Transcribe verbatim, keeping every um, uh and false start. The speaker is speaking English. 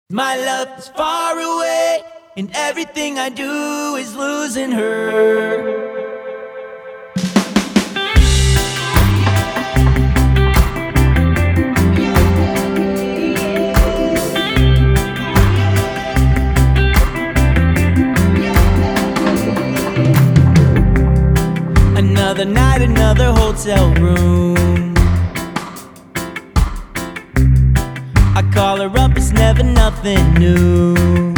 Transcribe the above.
My love is far away, and everything I do is losing her. Another night, another hotel room. I call her up, it's never nothing new.